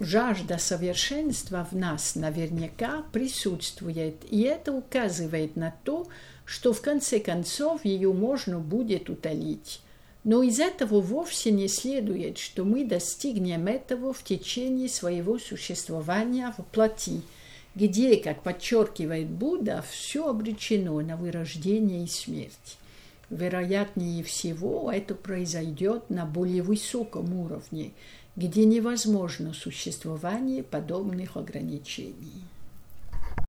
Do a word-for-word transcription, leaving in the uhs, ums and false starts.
жажда совершенства в нас наверняка присутствует, и это указывает на то, что в конце концов ее можно будет утолить. Но из этого вовсе не следует, что мы достигнем этого в течение своего существования в плоти, где, как подчеркивает Будда, все обречено на вырождение и смерть. Вероятнее всего, это произойдет на более высоком уровне, где невозможно существование подобных ограничений.